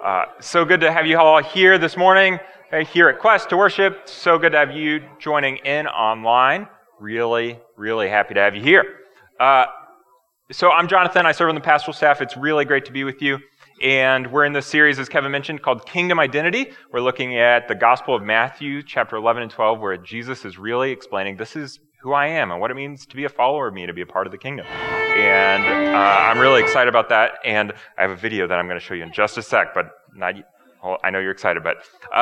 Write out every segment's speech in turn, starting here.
So good to have you all here this morning, here at Quest to worship. So good to have you joining in online. Really, really happy to have you here. So I'm Jonathan. I serve on the pastoral staff. It's really great to be with you. And we're in this series, as Kevin mentioned, called Kingdom Identity. We're looking at the Gospel of Matthew, chapter 11 and 12, where Jesus is really explaining this is who I am and what it means to be a follower of me, to be a part of the kingdom. And I'm really excited about that. And I have a video that I'm going to show you in just a sec, but well, I know you're excited. But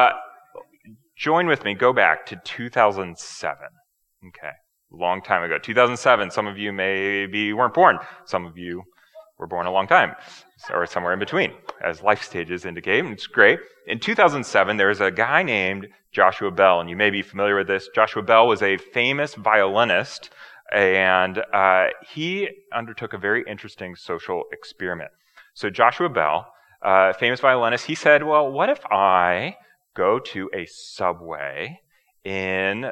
join with me. Go back to 2007. Okay, long time ago. 2007. Some of you maybe weren't born. Some of you were born a long time, or somewhere in between, as life stages indicate. It's great. In 2007, there was a guy named Joshua Bell, and you may be familiar with this. Joshua Bell was a famous violinist, and he undertook a very interesting social experiment. So Joshua Bell, famous violinist, he said, well, what if I go to a subway in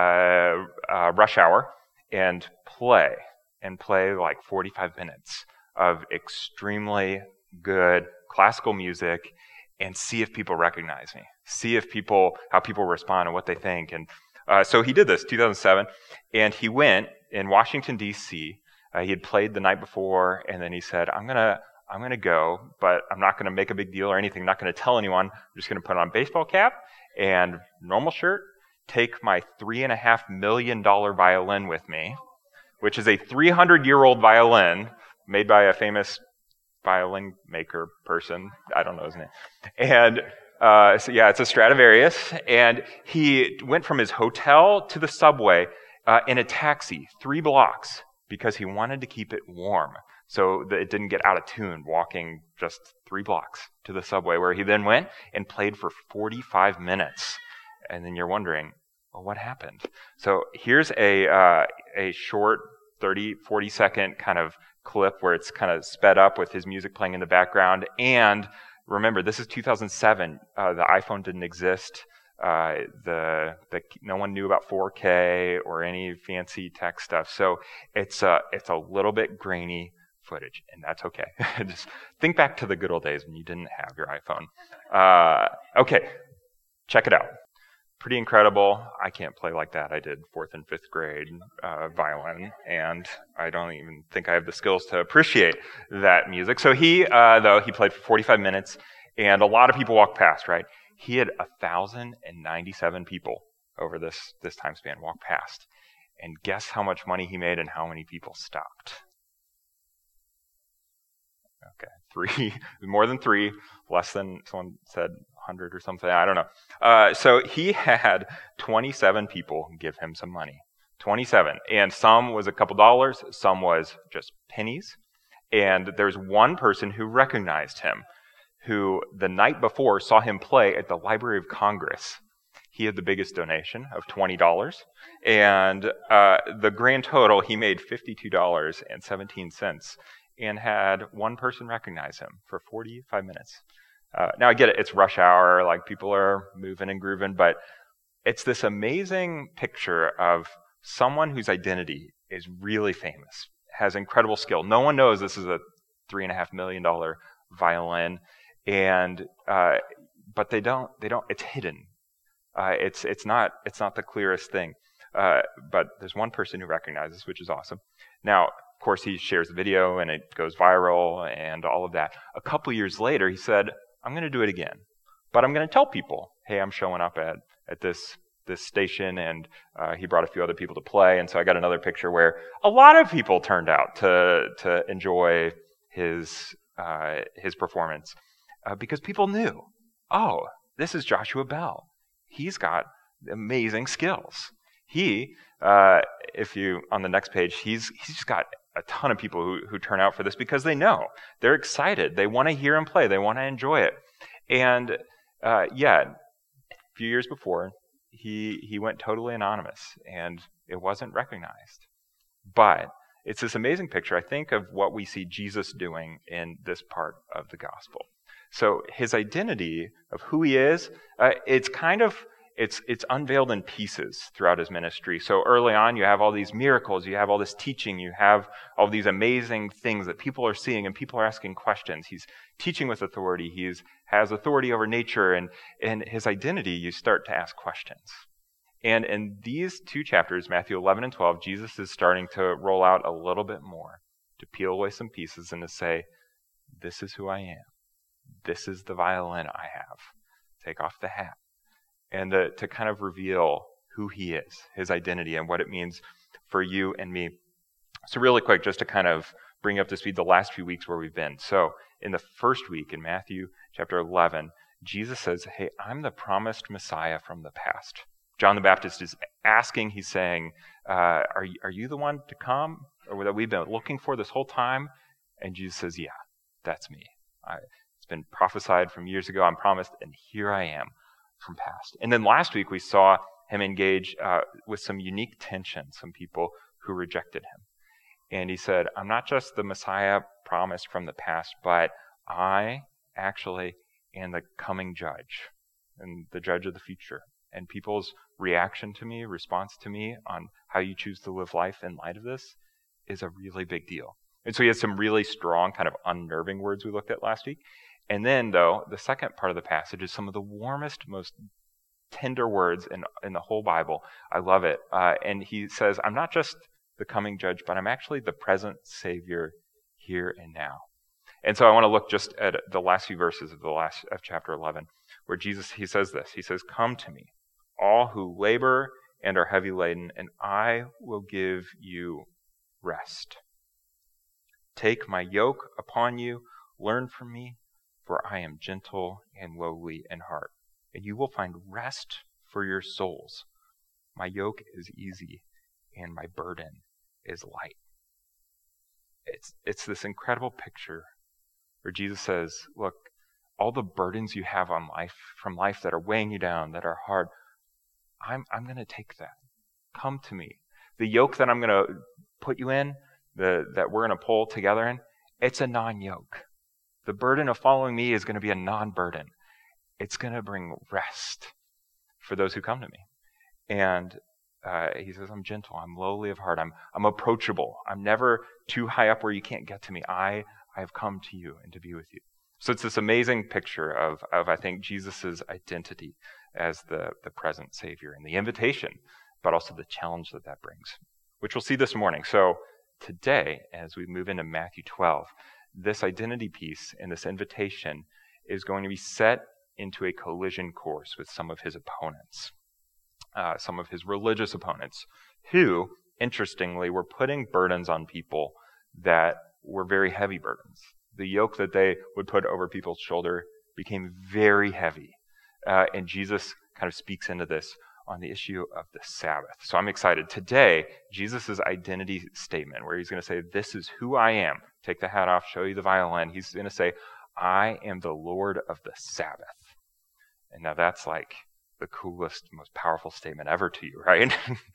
rush hour and play like 45 minutes of extremely good classical music and see if people recognize me, see if how people respond and what they think. And so he did this, 2007, and he went in Washington, D.C. He had played the night before, and then he said, I'm gonna go, but I'm not gonna make a big deal or anything. I'm not gonna tell anyone. I'm just gonna put on a baseball cap and normal shirt, take my $3.5 million violin with me, which is a 300-year-old violin made by a famous violin maker person. I don't know his name. And so yeah, it's a Stradivarius. And he went from his hotel to the subway in a taxi, 3 blocks, because he wanted to keep it warm so that it didn't get out of tune, walking just 3 blocks to the subway, where he then went and played for 45 minutes. And then you're wondering, well, what happened? So here's a short 30, 40-second kind of clip where it's kind of sped up with his music playing in the background. And remember, this is 2007. The iPhone didn't exist. No one knew about 4K or any fancy tech stuff. So it's a little bit grainy footage, and that's okay. Just think back to the good old days when you didn't have your iPhone. Okay, check it out. Pretty incredible. I can't play like that. I did 4th and 5th grade violin, and I don't even think I have the skills to appreciate that music. So he played for 45 minutes, and a lot of people walked past, right? He had 1,097 people over this time span walk past. And guess how much money he made and how many people stopped? Okay, 3, more than 3, less than, someone said 100 or something, I don't know. So he had 27 people give him some money. 27. And some was a couple dollars, some was just pennies. And there's one person who recognized him, who the night before saw him play at the Library of Congress. He had the biggest donation of $20. And the grand total, he made $52.17. And had one person recognize him for 45 minutes. Now I get it, it's rush hour, like people are moving and grooving, but it's this amazing picture of someone whose identity is really famous, has incredible skill. No one knows this is a $3.5 million violin, and but they don't. It's hidden. It's not the clearest thing. But there's one person who recognizes, which is awesome. Now, of course, he shares the video and it goes viral and all of that. A couple years later, he said, I'm going to do it again, but I'm going to tell people, hey, I'm showing up at this station, and he brought a few other people to play, and so I got another picture where a lot of people turned out to enjoy his performance because people knew, oh, this is Joshua Bell. He's got amazing skills. If you on the next page, he's just got a ton of people who turn out for this because they know. They're excited. They want to hear him play. They want to enjoy it. And a few years before, he went totally anonymous, and it wasn't recognized. But it's this amazing picture, I think, of what we see Jesus doing in this part of the gospel. So his identity of who he is, it's kind of it's unveiled in pieces throughout his ministry. So early on, you have all these miracles, you have all this teaching, you have all these amazing things that people are seeing and people are asking questions. He's teaching with authority. He has authority over nature, and his identity, you start to ask questions. And in these two chapters, Matthew 11 and 12, Jesus is starting to roll out a little bit more, to peel away some pieces and to say, this is who I am. This is the violin I have. Take off the hat. And to kind of reveal who he is, his identity, and what it means for you and me. So really quick, just to kind of bring up to speed the last few weeks where we've been. So in the first week, in Matthew chapter 11, Jesus says, hey, I'm the promised Messiah from the past. John the Baptist is asking, he's saying, are you the one to come, or that we've been looking for this whole time? And Jesus says, yeah, that's me. It's been prophesied from years ago, I'm promised, and here I am from past. And then last week we saw him engage with some unique tension, some people who rejected him. And he said, I'm not just the Messiah promised from the past, but I actually am the coming judge, and the judge of the future. And people's reaction to me, response to me on how you choose to live life in light of this is a really big deal. And so he has some really strong, kind of unnerving words we looked at last week. And then, though, the second part of the passage is some of the warmest, most tender words in the whole Bible. I love it. And he says, I'm not just the coming judge, but I'm actually the present Savior here and now. And so I want to look just at the last few verses of chapter 11, where Jesus, he says this. He says, come to me, all who labor and are heavy laden, and I will give you rest. Take my yoke upon you, learn from me, for I am gentle and lowly in heart, and you will find rest for your souls. My yoke is easy, and my burden is light. It's this incredible picture where Jesus says, look, all the burdens you have on life, from life that are weighing you down, that are hard, I'm going to take that. Come to me. The yoke that I'm going to put you in, that we're going to pull together in, it's a non-yoke. The burden of following me is going to be a non-burden. It's going to bring rest for those who come to me. And he says, I'm gentle, I'm lowly of heart, I'm approachable. I'm never too high up where you can't get to me. I have come to you and to be with you. So it's this amazing picture of I think, Jesus' identity as the present Savior, and the invitation, but also the challenge that brings, which we'll see this morning. So today, as we move into Matthew 12, this identity piece and this invitation is going to be set into a collision course with some of his opponents, some of his religious opponents, who, interestingly, were putting burdens on people that were very heavy burdens. The yoke that they would put over people's shoulder became very heavy. And Jesus kind of speaks into this on the issue of the Sabbath. So I'm excited. Today, Jesus' identity statement, where he's going to say, this is who I am. Take the hat off, show you the violin. He's going to say, I am the Lord of the Sabbath. And now that's like the coolest, most powerful statement ever to you, right?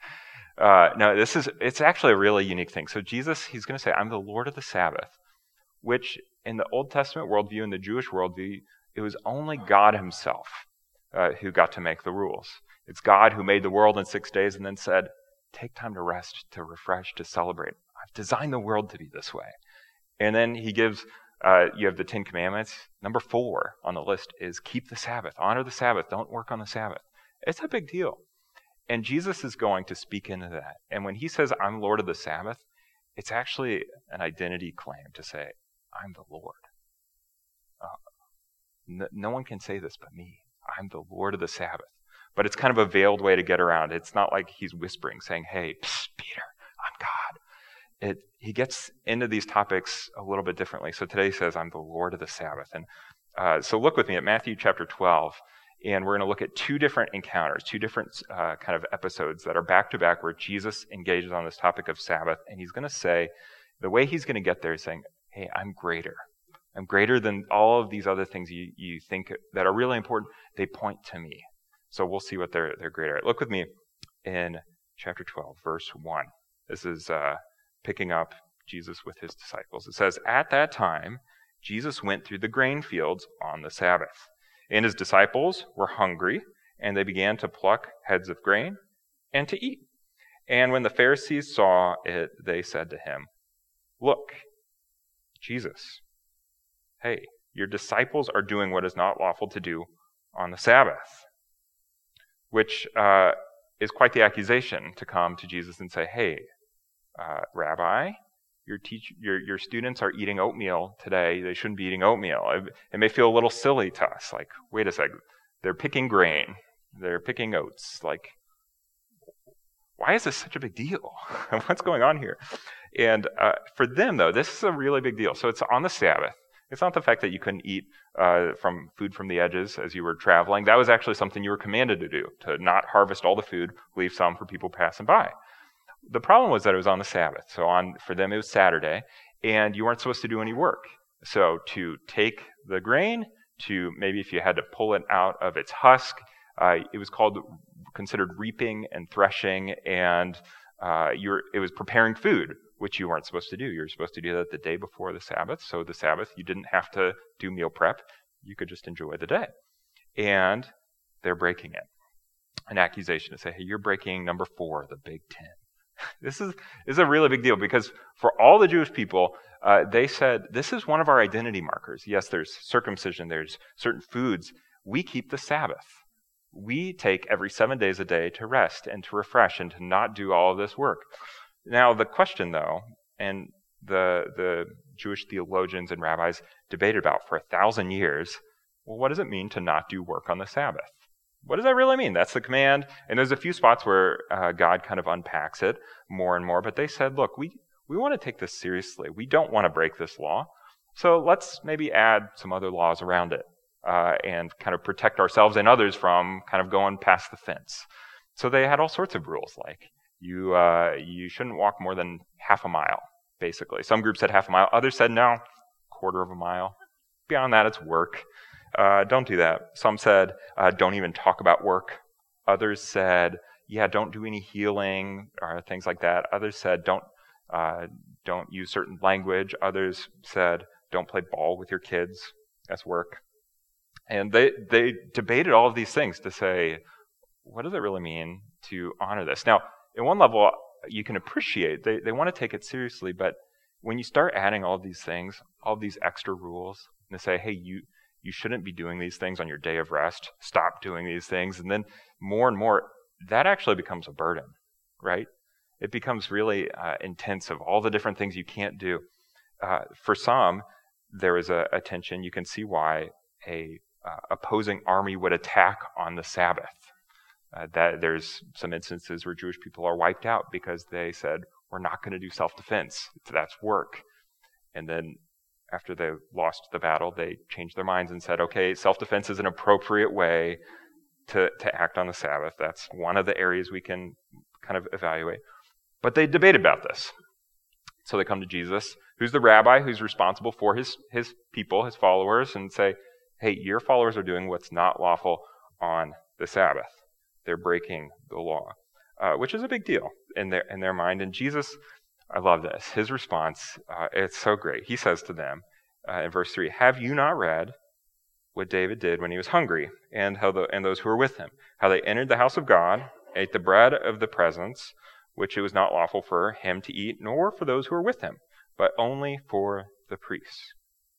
No, it's actually a really unique thing. So Jesus, he's going to say, I'm the Lord of the Sabbath, which in the Old Testament worldview, in the Jewish worldview, it was only God himself who got to make the rules. It's God who made the world in 6 days and then said, take time to rest, to refresh, to celebrate. I've designed the world to be this way. And then he gives, you have the 10 Commandments. Number 4 on the list is keep the Sabbath, honor the Sabbath, don't work on the Sabbath. It's a big deal. And Jesus is going to speak into that. And when he says, I'm Lord of the Sabbath, it's actually an identity claim to say, I'm the Lord. No one can say this but me. I'm the Lord of the Sabbath. But it's kind of a veiled way to get around. It's not like he's whispering, saying, hey, Peter, I'm God. He gets into these topics a little bit differently. So today he says, I'm the Lord of the Sabbath. And so look with me at Matthew chapter 12, and we're going to look at 2 different encounters, 2 different kind of episodes that are back-to-back where Jesus engages on this topic of Sabbath. And he's going to say, the way he's going to get there is saying, hey, I'm greater. I'm greater than all of these other things you think that are really important. They point to me. So we'll see what they're greater at. Look with me in chapter 12, verse 1. This is picking up Jesus with his disciples. It says, at that time, Jesus went through the grain fields on the Sabbath, and his disciples were hungry, and they began to pluck heads of grain and to eat. And when the Pharisees saw it, they said to him, "Look, Jesus, hey, your disciples are doing what is not lawful to do on the Sabbath," which is quite the accusation to come to Jesus and say, "Hey, Rabbi, your students are eating oatmeal today. They shouldn't be eating oatmeal." It may feel a little silly to us, like, wait a second, they're picking grain, they're picking oats. Like, why is this such a big deal? What's going on here? And for them, though, this is a really big deal. So it's on the Sabbath. It's not the fact that you couldn't eat from food from the edges as you were traveling. That was actually something you were commanded to do, to not harvest all the food, leave some for people passing by. The problem was that it was on the Sabbath. So for them, it was Saturday, and you weren't supposed to do any work. So to take the grain, to maybe if you had to pull it out of its husk, it was considered reaping and threshing, and it was preparing food, which you weren't supposed to do. You were supposed to do that the day before the Sabbath. So the Sabbath, you didn't have to do meal prep. You could just enjoy the day. And they're breaking it. An accusation to say, hey, you're breaking number 4, the Big Ten. This is a really big deal, because for all the Jewish people, they said, this is one of our identity markers. Yes, there's circumcision, there's certain foods. We keep the Sabbath. We take every 7 days a day to rest and to refresh and to not do all of this work. Now, the question, though, and the Jewish theologians and rabbis debated about for 1,000 years, well, what does it mean to not do work on the Sabbath? What does that really mean? That's the command. And there's a few spots where God kind of unpacks it more and more. But they said, look, we want to take this seriously. We don't want to break this law. So let's maybe add some other laws around it and kind of protect ourselves and others from kind of going past the fence. So they had all sorts of rules, like you shouldn't walk more than half a mile, basically. Some groups said half a mile. Others said, no, quarter of a mile. Beyond that, it's work. Don't do that. Some said, don't even talk about work. Others said, yeah, don't do any healing or things like that. Others said, don't use certain language. Others said, don't play ball with your kids. That's work. And they debated all of these things to say, what does it really mean to honor this? Now, in one level, you can appreciate, they want to take it seriously, but when you start adding all of these things, all of these extra rules, and they say, hey, you shouldn't be doing these things on your day of rest. Stop doing these things. And then more and more, that actually becomes a burden, right? It becomes really intense of all the different things you can't do. For some, there is a tension. You can see why a opposing army would attack on the Sabbath. That there's some instances where Jewish people are wiped out because they said, we're not going to do self-defense. That's work. And then after they lost the battle, they changed their minds and said, okay, self-defense is an appropriate way to act on the Sabbath. That's one of the areas we can kind of evaluate. But they debate about this. So they come to Jesus, who's the rabbi, who's responsible for his people, his followers, and say, hey, your followers are doing what's not lawful on the Sabbath. They're breaking the law, which is a big deal in their mind. And Jesus, I love this. His response, it's so great. He says to them in verse 3, have you not read what David did when he was hungry, and those who were with him, how they entered the house of God, ate the bread of the presence, which it was not lawful for him to eat, nor for those who were with him, but only for the priests.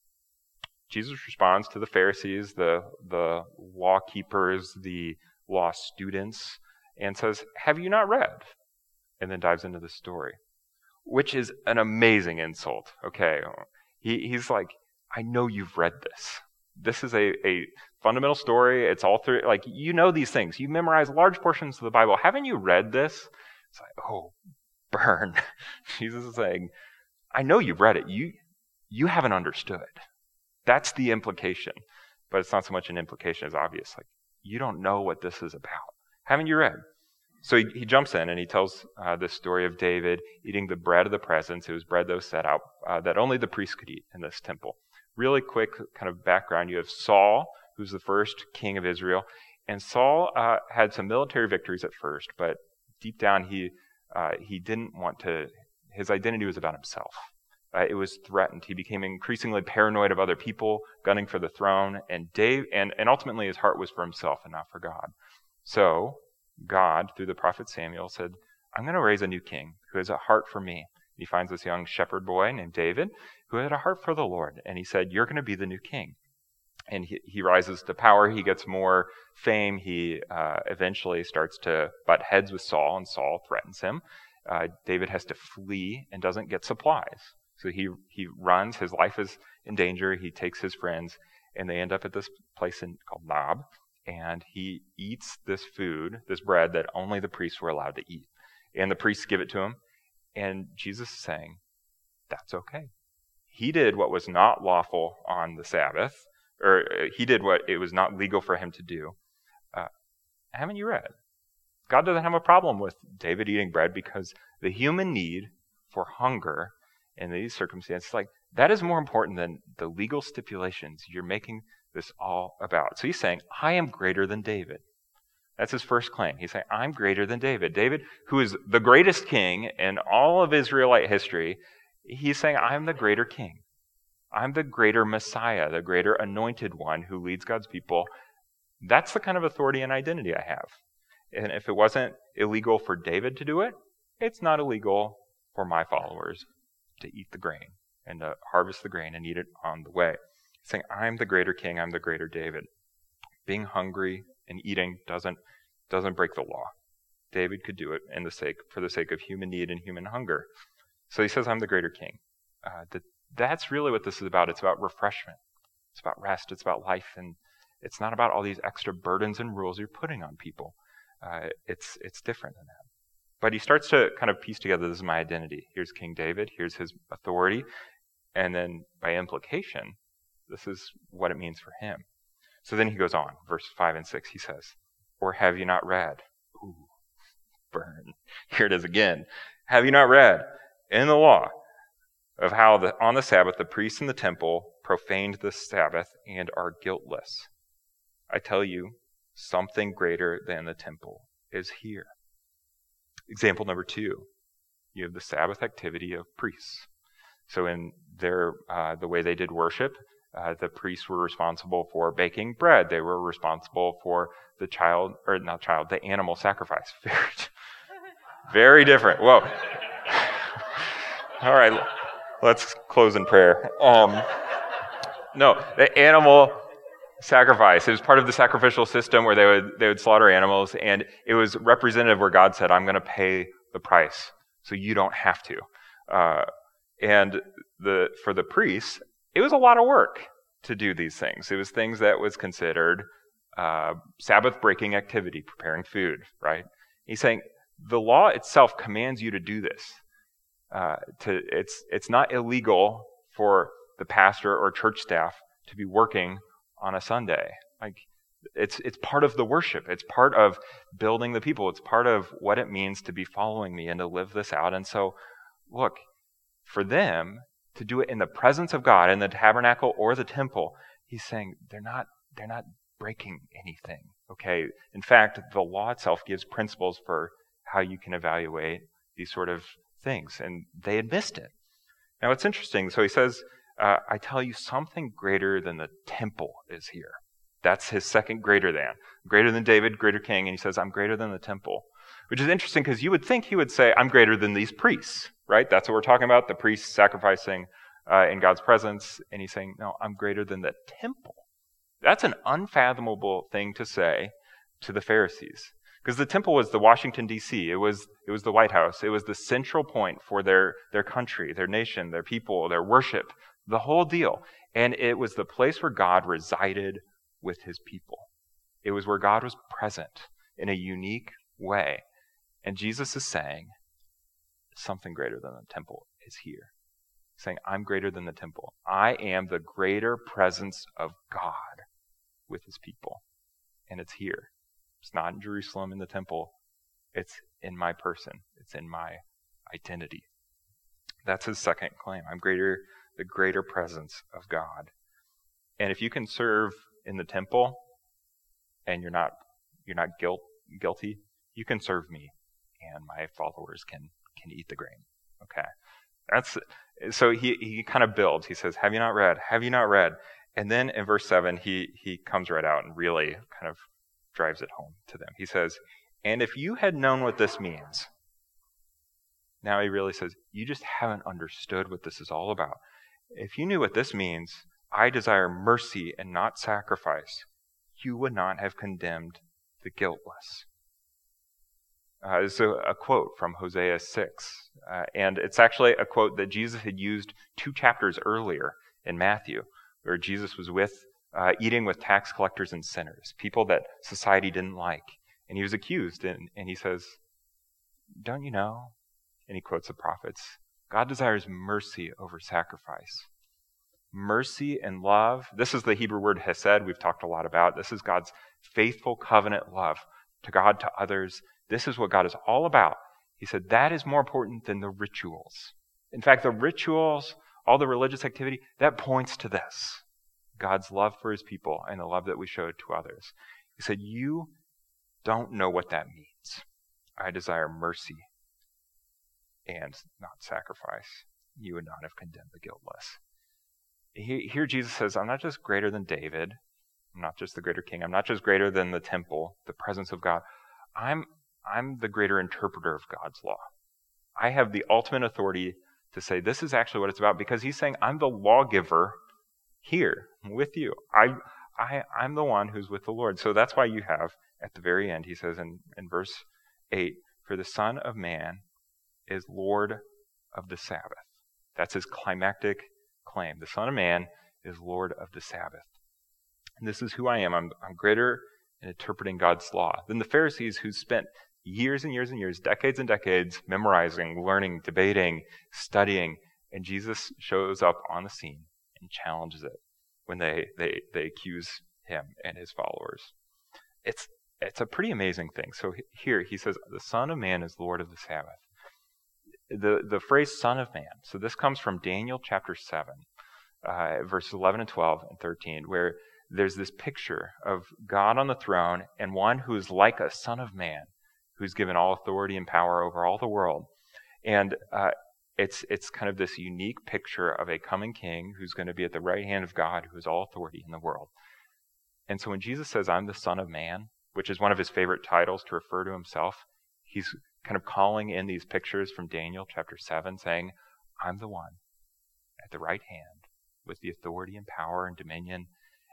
Jesus responds to the Pharisees, the law keepers, the law students, and says, have you not read? And then dives into the story, which is an amazing insult. Okay, he's like, I know you've read this. This is a fundamental story. It's all through, like, you know these things. You memorize large portions of the Bible. Haven't you read this? It's like, oh, burn. Jesus is saying, I know you've read it. You haven't understood. That's the implication. But it's not so much an implication as obvious. Like, you don't know what this is about. Haven't you read? So he jumps in and he tells this story of David eating the bread of the presence. It was bread that was set out that only the priests could eat in this temple. Really quick kind of background. You have Saul, who's the first king of Israel. And Saul had some military victories at first, but deep down he didn't want to, his identity was about himself. It was threatened. He became increasingly paranoid of other people gunning for the throne, and ultimately his heart was for himself and not for God. So God, through the prophet Samuel, said, I'm going to raise a new king who has a heart for me. He finds this young shepherd boy named David who had a heart for the Lord. And he said, you're going to be the new king. And he rises to power. He gets more fame. He eventually starts to butt heads with Saul, and Saul threatens him. David has to flee and doesn't get supplies. So he runs. His life is in danger. He takes his friends, and they end up at this place called Nob. And he eats this food, this bread that only the priests were allowed to eat. And the priests give it to him. And Jesus is saying, that's okay. He did what was not lawful on the Sabbath, or he did what it was not legal for him to do. Haven't you read? God doesn't have a problem with David eating bread because the human need for hunger in these circumstances, like that is more important than the legal stipulations you're making this all about. So he's saying, I am greater than David. That's his first claim. He's saying, I'm greater than David. David, who is the greatest king in all of Israelite history, he's saying, I'm the greater king. I'm the greater Messiah, the greater anointed one who leads God's people. That's the kind of authority and identity I have. And if it wasn't illegal for David to do it, it's not illegal for my followers to eat the grain and to harvest the grain and eat it on the way. He's saying, I'm the greater king, I'm the greater David. Being hungry and eating doesn't break the law. David could do it for the sake of human need and human hunger. So he says, I'm the greater king. That's really what this is about. It's about refreshment. It's about rest. It's about life. And it's not about all these extra burdens and rules you're putting on people. It's different than that. But he starts to kind of piece together, this is my identity. Here's King David. Here's his authority. And then by implication, this is what it means for him. So then he goes on, verse 5 and 6, he says, or have you not read? Ooh, burn. Here it is again. Have you not read in the law of how on the Sabbath the priests in the temple profaned the Sabbath and are guiltless? I tell you, something greater than the temple is here. Example number 2, you have the Sabbath activity of priests. So in their the way they did worship, the priests were responsible for baking bread. They were responsible for the animal sacrifice. Very different. Whoa. All right, let's close in prayer. No, the animal sacrifice. It was part of the sacrificial system where they would slaughter animals, and it was representative where God said, I'm going to pay the price so you don't have to. And for the priests, it was a lot of work to do these things. It was things that was considered Sabbath-breaking activity, preparing food, right? He's saying the law itself commands you to do this. It's not illegal for the pastor or church staff to be working on a Sunday. Like it's part of the worship. It's part of building the people. It's part of what it means to be following me and to live this out. And so, look, for them to do it in the presence of God in the tabernacle or the temple, he's saying they're not breaking anything. Okay. In fact, the law itself gives principles for how you can evaluate these sort of things, and they had missed it. Now, it's interesting. So he says, I tell you, something greater than the temple is here. That's his second greater than David, greater king, and he says, I'm greater than the temple, which is interesting because you would think he would say, I'm greater than these priests, right? That's what we're talking about, the priests sacrificing in God's presence, and he's saying, no, I'm greater than the temple. That's an unfathomable thing to say to the Pharisees, because the temple was the Washington, D.C., it was the White House, it was the central point for their country, their nation, their people, their worship, the whole deal. And it was the place where God resided with his people. It was where God was present in a unique way. And Jesus is saying, something greater than the temple is here. He's saying, I'm greater than the temple. I am the greater presence of God with his people. And it's here. It's not in Jerusalem in the temple. It's in my person. It's in my identity. That's his second claim. I'm the greater presence of God. And if you can serve in the temple and you're not guilty, you can serve me and my followers can eat the grain. Okay. So he kind of builds. He says, have you not read? Have you not read? And then in verse 7, he comes right out and really kind of drives it home to them. He says, and if you had known what this means, now he really says, you just haven't understood what this is all about. If you knew what this means, I desire mercy and not sacrifice, you would not have condemned the guiltless. This is a quote from Hosea 6, and it's actually a quote that Jesus had used 2 chapters earlier in Matthew, where Jesus was eating with tax collectors and sinners, people that society didn't like. And he was accused, and he says, don't you know? And he quotes the prophets, God desires mercy over sacrifice. Mercy and love, this is the Hebrew word hesed we've talked a lot about. This is God's faithful covenant love to God, to others. This is what God is all about. He said that is more important than the rituals. In fact, the rituals, all the religious activity, that points to this. God's love for his people and the love that we show to others. He said, you don't know what that means. I desire mercy and not sacrifice. You would not have condemned the guiltless. Here Jesus says, I'm not just greater than David. I'm not just the greater king. I'm not just greater than the temple, the presence of God. I'm the greater interpreter of God's law. I have the ultimate authority to say this is actually what it's about, because he's saying I'm the lawgiver here with you. I'm the one who's with the Lord. So that's why you have, at the very end, he says in verse 8, for the Son of Man is Lord of the Sabbath. That's his climactic claim. The Son of Man is Lord of the Sabbath. And this is who I am. I'm greater in interpreting God's law than the Pharisees, who spent years and years and years, decades and decades, memorizing, learning, debating, studying. And Jesus shows up on the scene and challenges it when they accuse him and his followers. It's a pretty amazing thing. So here he says, the Son of Man is Lord of the Sabbath. The phrase Son of Man, so this comes from Daniel chapter 7, verses 11 and 12 and 13, where there's this picture of God on the throne and one who is like a Son of Man, who's given all authority and power over all the world. And it's kind of this unique picture of a coming king who's going to be at the right hand of God, who has all authority in the world. And so when Jesus says, I'm the Son of Man, which is one of his favorite titles to refer to himself, he's kind of calling in these pictures from Daniel chapter 7, saying, I'm the one at the right hand with the authority and power and dominion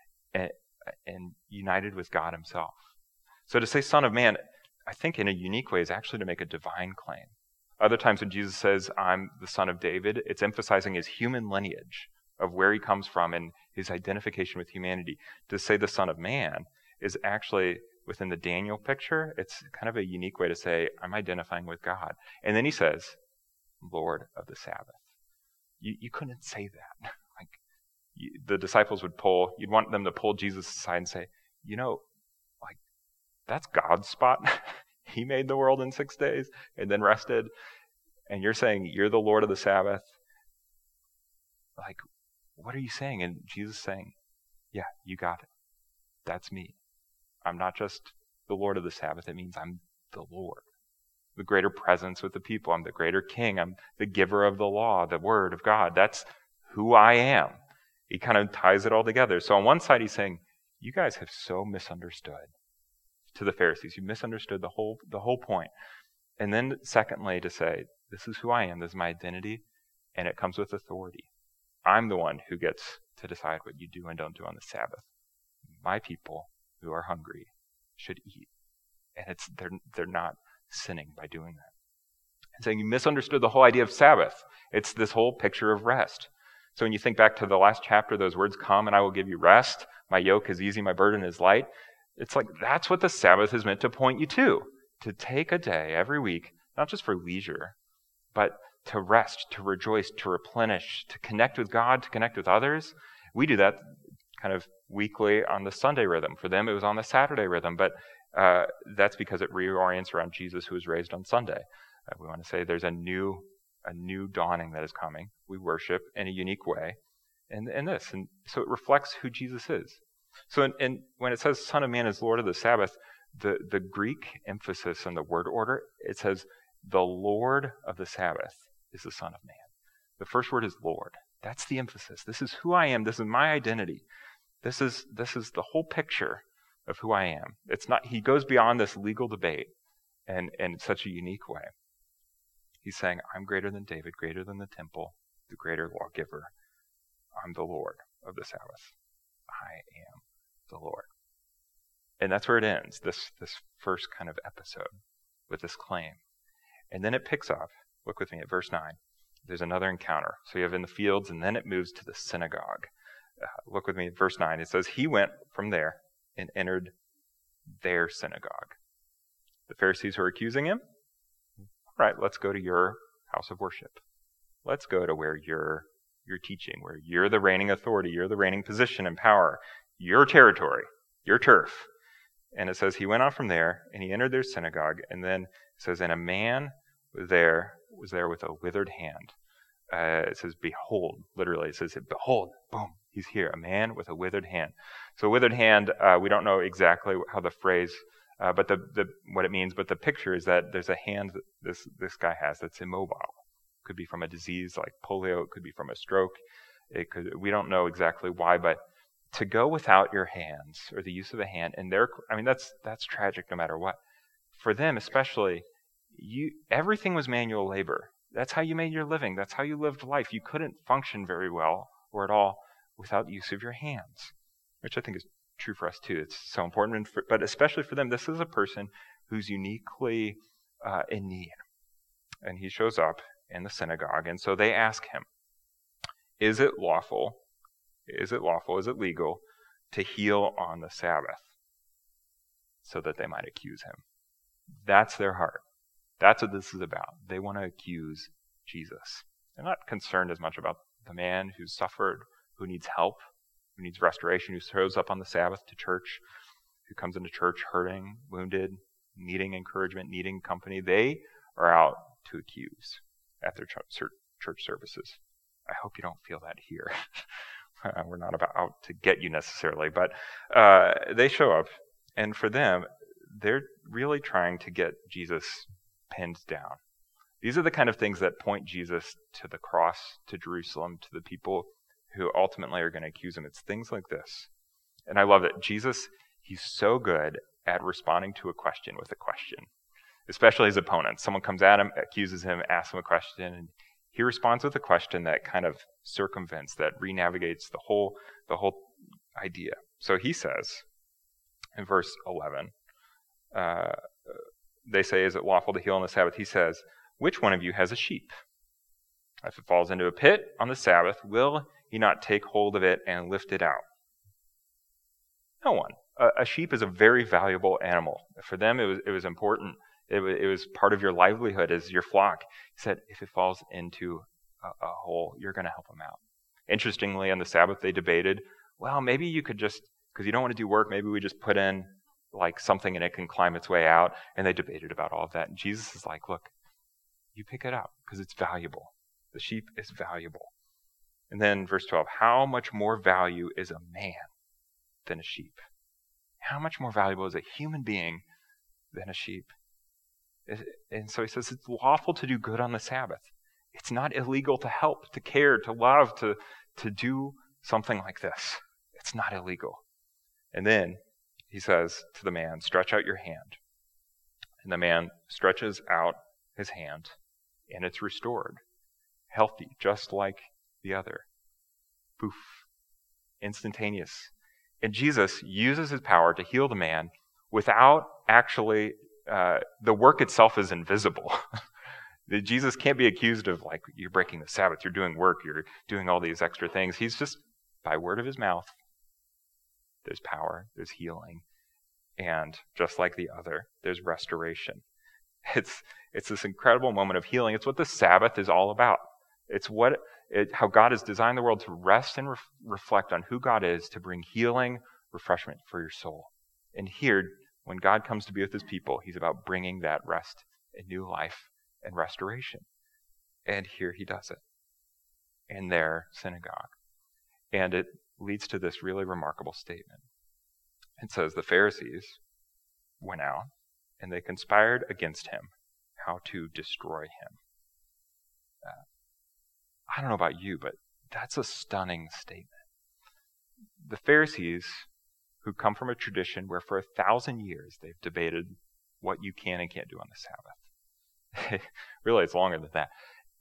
and united with God himself. So to say Son of Man, I think in a unique way, is actually to make a divine claim. Other times when Jesus says, I'm the Son of David, it's emphasizing his human lineage of where he comes from and his identification with humanity. To say the Son of Man is actually, within the Daniel picture, it's kind of a unique way to say, I'm identifying with God. And then he says, Lord of the Sabbath. You couldn't say that. The disciples you'd want them to pull Jesus aside and say, that's God's spot. He made the world in 6 days and then rested. And you're saying you're the Lord of the Sabbath. What are you saying? And Jesus is saying, yeah, you got it. That's me. I'm not just the Lord of the Sabbath. It means I'm the Lord. The greater presence with the people. I'm the greater king. I'm the giver of the law, the word of God. That's who I am. He kind of ties it all together. So on one side, he's saying, you guys have so misunderstood. To the Pharisees, you misunderstood the whole point. And then secondly, to say, this is who I am, this is my identity, and it comes with authority. I'm the one who gets to decide what you do and don't do on the Sabbath. My people who are hungry should eat. And they're not sinning by doing that. And saying you misunderstood the whole idea of Sabbath. It's this whole picture of rest. So when you think back to the last chapter, those words, come and I will give you rest. My yoke is easy, my burden is light. It's like that's what the Sabbath is meant to point you to take a day every week, not just for leisure, but to rest, to rejoice, to replenish, to connect with God, to connect with others. We do that kind of weekly on the Sunday rhythm. For them, it was on the Saturday rhythm, but that's because it reorients around Jesus, who was raised on Sunday. We want to say there's a new dawning that is coming. We worship in a unique way, and so it reflects who Jesus is. So when it says Son of Man is Lord of the Sabbath, the Greek emphasis on the word order, it says the Lord of the Sabbath is the Son of Man. The first word is Lord. That's the emphasis. This is who I am. This is my identity. This is the whole picture of who I am. It's not, he goes beyond this legal debate and in such a unique way. He's saying, I'm greater than David, greater than the temple, the greater lawgiver. I'm the Lord of the Sabbath. I am the Lord. And that's where it ends, this first kind of episode with this claim. And then it picks up. Look with me at verse 9. There's another encounter. So you have in the fields, and then it moves to the synagogue. Look with me at verse 9. It says, he went from there and entered their synagogue. The Pharisees who are accusing him, all right, let's go to your house of worship. Let's go to where you're teaching, where you're the reigning authority, you're the reigning position and power, your territory, your turf. And it says he went out from there, and he entered their synagogue, and then it says, and a man was there with a withered hand. It says, behold, literally, it says, behold, boom, he's here, a man with a withered hand. So withered hand, we don't know exactly how the phrase, but what it means, but the picture is that there's a hand that this guy has that's immobile. It could be from a disease like polio, it could be from a stroke, we don't know exactly why, but to go without your hands, or the use of a hand, and that's tragic no matter what. For them especially, everything was manual labor. That's how you made your living. That's how you lived life. You couldn't function very well or at all without the use of your hands, which I think is true for us too. It's so important, but especially for them, this is a person who's uniquely in need. And he shows up in the synagogue, and so they ask him, is it lawful, is it legal to heal on the Sabbath? So that they might accuse him. That's their heart. That's what this is about. They want to accuse Jesus. They're not concerned as much about the man who's suffered, who needs help, who needs restoration, who shows up on the Sabbath to church, who comes into church hurting, wounded, needing encouragement, needing company. They are out to accuse at their church services. I hope you don't feel that here. We're not out to get you necessarily, but they show up, and for them, they're really trying to get Jesus pinned down. These are the kind of things that point Jesus to the cross, to Jerusalem, to the people who ultimately are going to accuse him. It's things like this. And I love that Jesus, he's so good at responding to a question with a question, especially his opponents. Someone comes at him, accuses him, asks him a question, and he responds with a question that kind of circumvents, that re-navigates the whole idea. So he says, in verse 11, they say, is it lawful to heal on the Sabbath? He says, which one of you has a sheep? If it falls into a pit on the Sabbath, will he not take hold of it and lift it out? No one. A sheep is a very valuable animal. For them, it was important. It was part of your livelihood as your flock. He said, if it falls into a hole, you're going to help them out. Interestingly, on the Sabbath, they debated, well, maybe you could just, because you don't want to do work, maybe we just put in like something and it can climb its way out. And they debated about all of that. And Jesus is like, look, you pick it up because it's valuable. The sheep is valuable. And then verse 12, how much more value is a man than a sheep? How much more valuable is a human being than a sheep? And so he says it's lawful to do good on the Sabbath. It's not illegal to help, to care, to love, to do something like this. It's not illegal. And then he says to the man, stretch out your hand. And the man stretches out his hand, and it's restored, healthy, just like the other. Poof. Instantaneous. And Jesus uses his power to heal the man without actually, the work itself is invisible. Jesus can't be accused of, like, you're breaking the Sabbath, you're doing work, you're doing all these extra things. He's just, by word of his mouth, there's power, there's healing. And just like the other, there's restoration. It's this incredible moment of healing. It's what the Sabbath is all about. It's how God has designed the world to rest and reflect on who God is, to bring healing, refreshment for your soul. And here, when God comes to be with his people, he's about bringing that rest and new life and restoration. And here he does it in their synagogue. And it leads to this really remarkable statement. It says, the Pharisees went out and they conspired against him how to destroy him. I don't know about you, but that's a stunning statement. The Pharisees, who come from a tradition where for 1,000 years they've debated what you can and can't do on the Sabbath. Really, it's longer than that.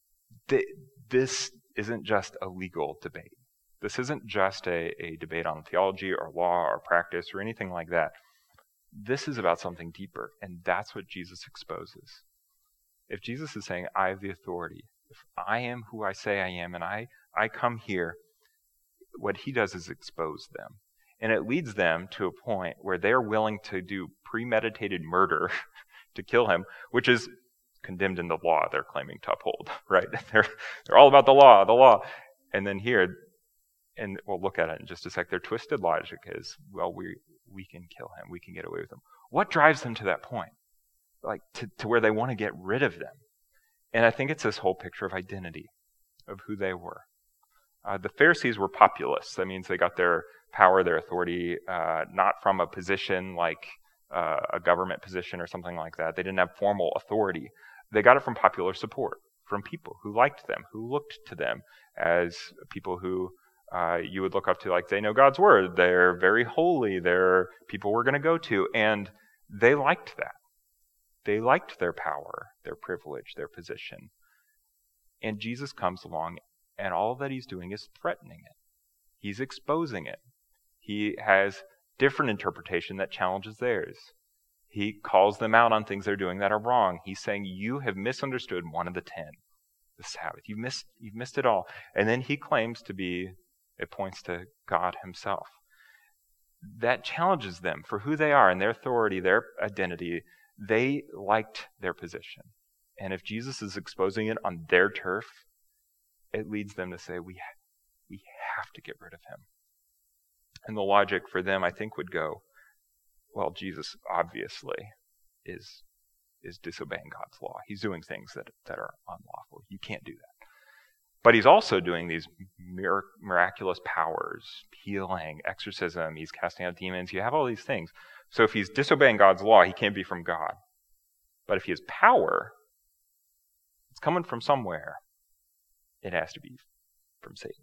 This isn't just a legal debate. This isn't just a debate on theology or law or practice or anything like that. This is about something deeper, and that's what Jesus exposes. If Jesus is saying, I have the authority, if I am who I say I am, and I come here, what he does is expose them. And it leads them to a point where they're willing to do premeditated murder to kill him, which is condemned in the law they're claiming to uphold, right? They're all about the law. And then here, and we'll look at it in just a sec, their twisted logic is, well, we can kill him, we can get away with him. What drives them to that point? Like to where they want to get rid of them. And I think it's this whole picture of identity, of who they were. The Pharisees were populists. That means they got their power, their authority, not from a position like a government position or something like that. They didn't have formal authority. They got it from popular support, from people who liked them, who looked to them as people who you would look up to, like they know God's word, they're very holy, they're people we're going to go to, and they liked that. They liked their power, their privilege, their position. And Jesus comes along, and all that he's doing is threatening it. He's exposing it. He has different interpretation that challenges theirs. He calls them out on things they're doing that are wrong. He's saying, you have misunderstood one of the 10, the Sabbath. You've missed it all. And then he claims to be, it points to God himself. That challenges them for who they are and their authority, their identity. They liked their position. And if Jesus is exposing it on their turf, it leads them to say, we have to get rid of him. And the logic for them, I think, would go, well, Jesus obviously is disobeying God's law. He's doing things that are unlawful. You can't do that. But he's also doing these miraculous powers, healing, exorcism, he's casting out demons. You have all these things. So if he's disobeying God's law, he can't be from God. But if he has power, it's coming from somewhere. It has to be from Satan.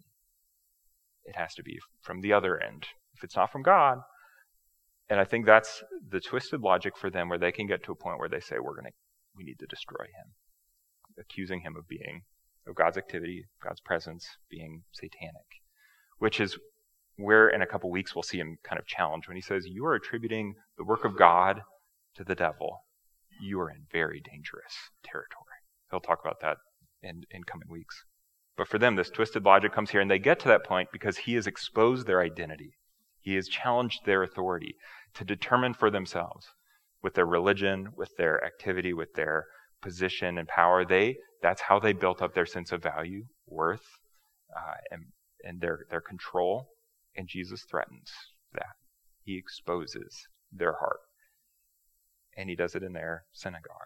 It has to be from the other end. If it's not from God, and I think that's the twisted logic for them, where they can get to a point where they say, we need to destroy him, accusing him of God's activity, God's presence, being satanic, which is where in a couple weeks we'll see him kind of challenge when he says, you are attributing the work of God to the devil. You are in very dangerous territory. He'll talk about that in coming weeks. But for them, this twisted logic comes here, and they get to that point because he has exposed their identity. He has challenged their authority to determine for themselves, with their religion, with their activity, with their position and power. That's how they built up their sense of value, worth, and their control. And Jesus threatens that. He exposes their heart. And he does it in their synagogue.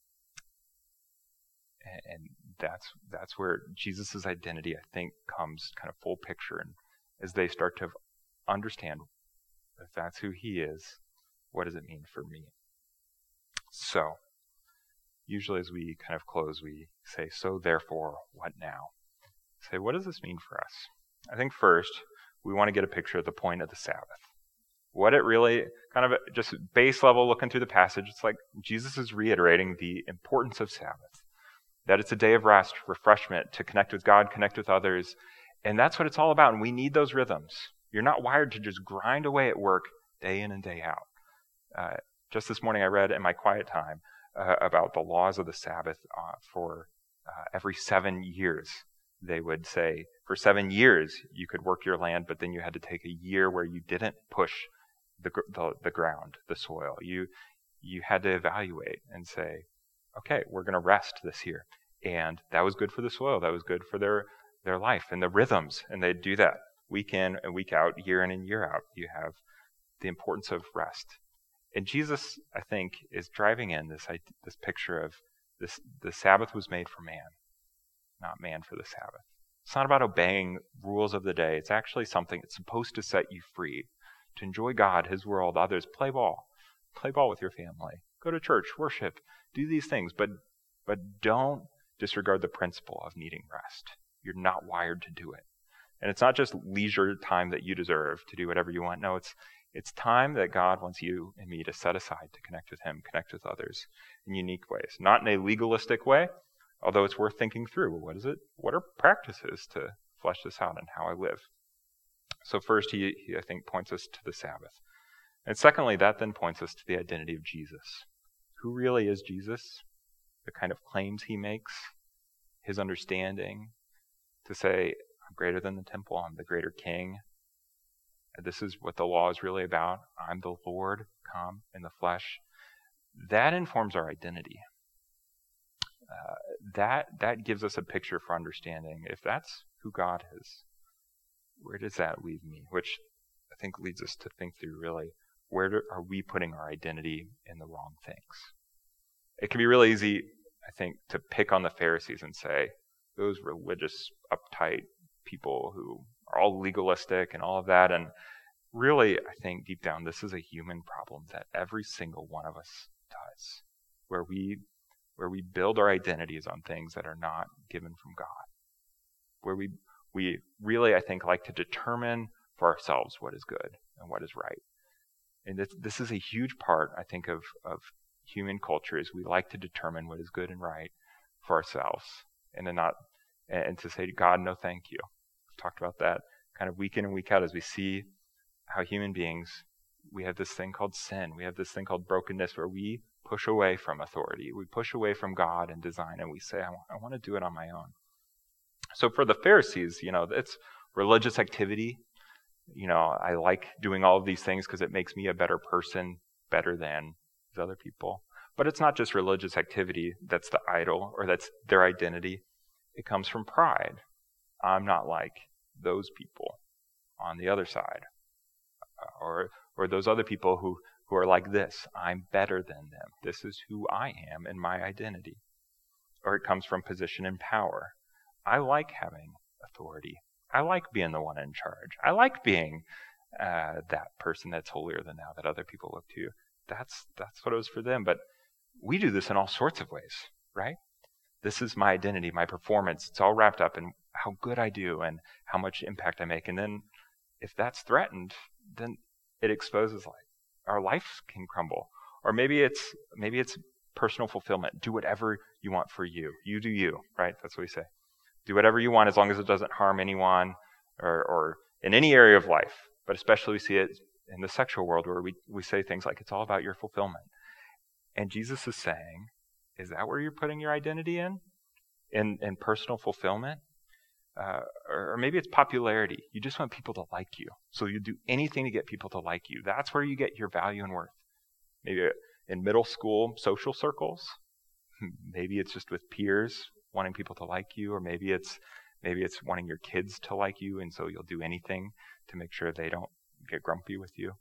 And that's where Jesus' identity, I think, comes kind of full picture. And as they start to understand, if that's who he is, what does it mean for me? So, usually as we kind of close, we say, so therefore, what now? Say, what does this mean for us? I think first, we want to get a picture of the point of the Sabbath. What it really, kind of just base level looking through the passage, it's like Jesus is reiterating the importance of Sabbath. That it's a day of rest, refreshment, to connect with God, connect with others. And that's what it's all about. And we need those rhythms. You're not wired to just grind away at work day in and day out. Just this morning I read in my quiet time about the laws of the Sabbath for every 7 years. They would say, for 7 years you could work your land, but then you had to take a year where you didn't push the ground, the soil. You had to evaluate and say, okay, we're going to rest this year. And that was good for the soil. That was good for their life and the rhythms. And they'd do that week in and week out, year in and year out. You have the importance of rest. And Jesus, I think, is driving in this picture of the Sabbath was made for man, not man for the Sabbath. It's not about obeying rules of the day. It's actually something that's supposed to set you free, to enjoy God, his world, others. Play ball with your family. Go to church, worship, do these things, but don't disregard the principle of needing rest. You're not wired to do it. And it's not just leisure time that you deserve to do whatever you want. No, It's time that God wants you and me to set aside to connect with him, connect with others in unique ways. Not in a legalistic way, although it's worth thinking through. What is it? What are practices to flesh this out in how I live? So first, he I think, points us to the Sabbath. And secondly, that then points us to the identity of Jesus. Who really is Jesus? The kind of claims he makes, his understanding, to say, I'm greater than the temple, I'm the greater king. This is what the law is really about. I'm the Lord come in the flesh. That informs our identity. That gives us a picture for understanding. If that's who God is, where does that leave me? Which I think leads us to think through, really, are we putting our identity in the wrong things? It can be really easy, I think, to pick on the Pharisees and say, those religious, uptight people who are all legalistic and all of that. And really, I think deep down, this is a human problem that every single one of us does, where we build our identities on things that are not given from God, where we really, I think, like to determine for ourselves what is good and what is right. And this is a huge part, I think, of human culture, is we like to determine what is good and right for ourselves, and to say to God, no thank you. We've talked about that kind of week in and week out as we see how human beings, we have this thing called sin. We have this thing called brokenness, where we push away from authority. We push away from God and design, and we say, I want to do it on my own. So for the Pharisees, it's religious activity. I like doing all of these things because it makes me a better person, better than these other people. But it's not just religious activity that's the idol, or that's their identity. It comes from pride. I'm not like those people on the other side. Or those other people who are like this. I'm better than them. This is who I am and my identity. Or it comes from position and power. I like having authority. I like being the one in charge. I like being that person that's holier than thou that other people look to. That's what it was for them. But we do this in all sorts of ways, right? This is my identity, my performance. It's all wrapped up in how good I do and how much impact I make. And then if that's threatened, then it exposes our life can crumble. Or maybe it's personal fulfillment. Do whatever you want for you. You do you, right? That's what we say. Do whatever you want as long as it doesn't harm anyone, or in any area of life. But especially we see it in the sexual world, where we say things like, it's all about your fulfillment. And Jesus is saying, is that where you're putting your identity in personal fulfillment? Or maybe it's popularity. You just want people to like you. So you do anything to get people to like you. That's where you get your value and worth. Maybe in middle school social circles. Maybe it's just with peers wanting people to like you, or maybe it's wanting your kids to like you, and so you'll do anything to make sure they don't get grumpy with you.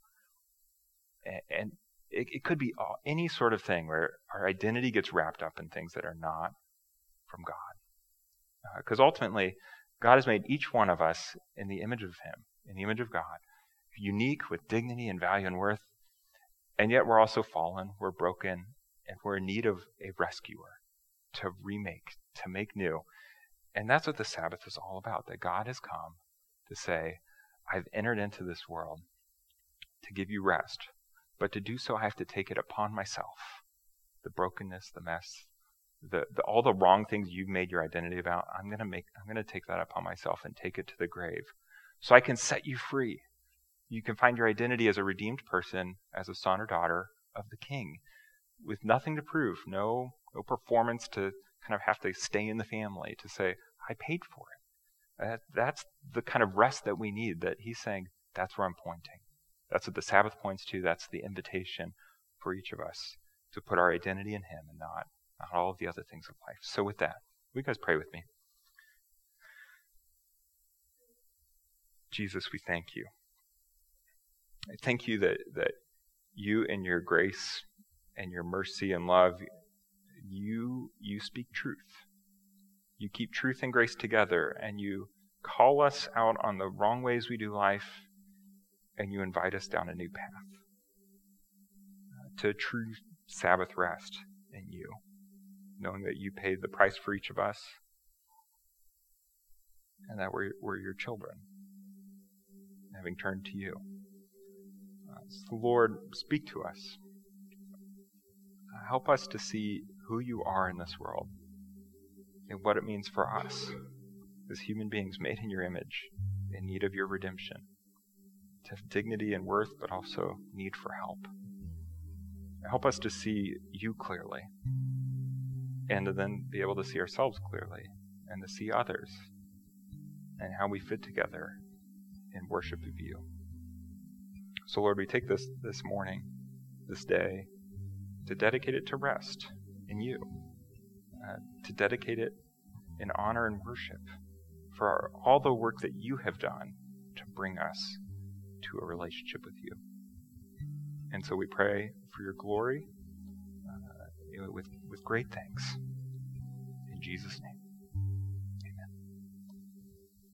And it could be any sort of thing where our identity gets wrapped up in things that are not from God. Because ultimately, God has made each one of us in the image of Him, in the image of God, unique with dignity and value and worth. And yet we're also fallen, we're broken, and we're in need of a rescuer to remake, to make new. And that's what the Sabbath is all about, that God has come to say, I've entered into this world to give you rest. But to do so, I have to take it upon myself. The brokenness, the mess, all the wrong things you've made your identity about, I'm going to take that upon myself and take it to the grave, so I can set you free. You can find your identity as a redeemed person, as a son or daughter of the King, with nothing to prove, no performance to kind of have to stay in the family to say, I paid for it. That's the kind of rest that we need, that He's saying, that's where I'm pointing. That's what the Sabbath points to. That's the invitation for each of us, to put our identity in Him and not all of the other things of life. So with that, will you guys pray with me? Jesus, we thank you. I thank you that you, in your grace and your mercy and love, you speak truth. You keep truth and grace together, and you call us out on the wrong ways we do life, and you invite us down a new path to true Sabbath rest in you, knowing that you paid the price for each of us, and that we're your children, having turned to you. So Lord, speak to us. Help us to see who you are in this world and what it means for us as human beings made in your image, in need of your redemption, to have dignity and worth, but also need for help. Help us to see you clearly, and to then be able to see ourselves clearly, and to see others, and how we fit together in worship of you. So Lord, we take this morning, this day, to dedicate it to rest in you, to dedicate it in honor and worship for all the work that you have done to bring us to a relationship with you. And so we pray for your glory with great thanks. In Jesus' name.